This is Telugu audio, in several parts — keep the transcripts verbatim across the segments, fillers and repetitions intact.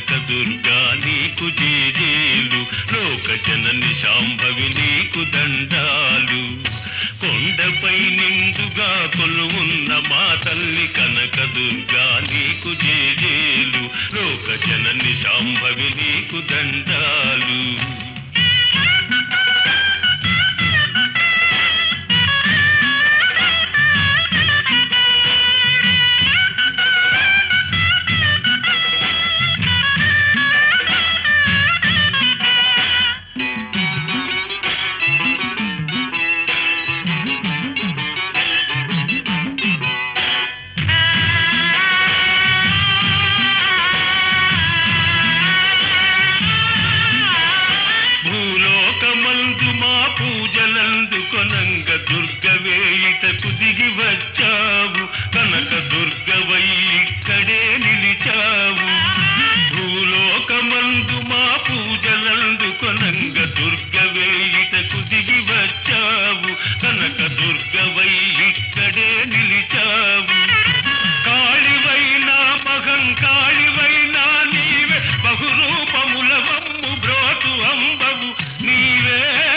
కనకదుర్గా నీకు జేజేలు, లోక జనని శాంభవి నీకు దండాలు. కొండపై నిండుగా కొలువున్న మా తల్లి కనకదుర్గా నీకు జేజేలు, లోక జనని శాంభవి నీకు దండాలు. పూజలందుకొనంగ దుర్గవే ఇటకు దిగి వచ్చావు, కనక దుర్గవై ఇక్కడే నిలిచావు. భూలోకమందు మా పూజలందుకొనంగ దుర్గవే ఇటకు దిగి వచ్చావు, కనక దుర్గవై ఇక్కడే నిలిచావు. కాళివైనా మహంకాళివైనా నీవే, బహురూపముల మమ్ము బ్రోతు అంబవు నీవే.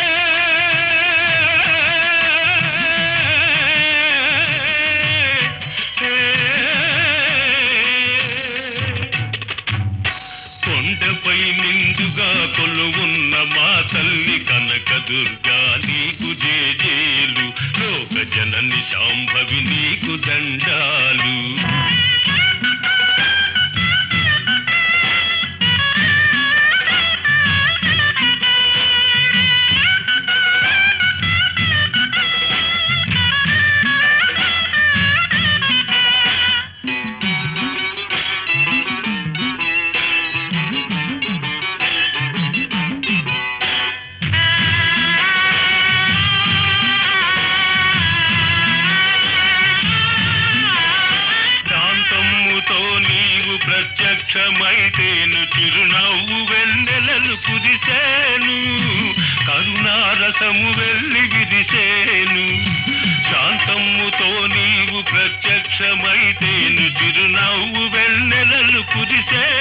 కొండపై నిండుగా కొలువున్న మా తల్లి కనకదుర్గా నీకు జేజేలు, లోక జనని శాంభవి నీకు దండాలు. ప్రత్యక్షమైతేను చిరునవ్వు వెన్నెలలు కురిసేను, కరుణారసము వెళ్ళి విరిసేను. శాంతమ్ముతో నీవు ప్రత్యక్షమైతేను చిరునవ్వు వెన్నెలలు కురిసే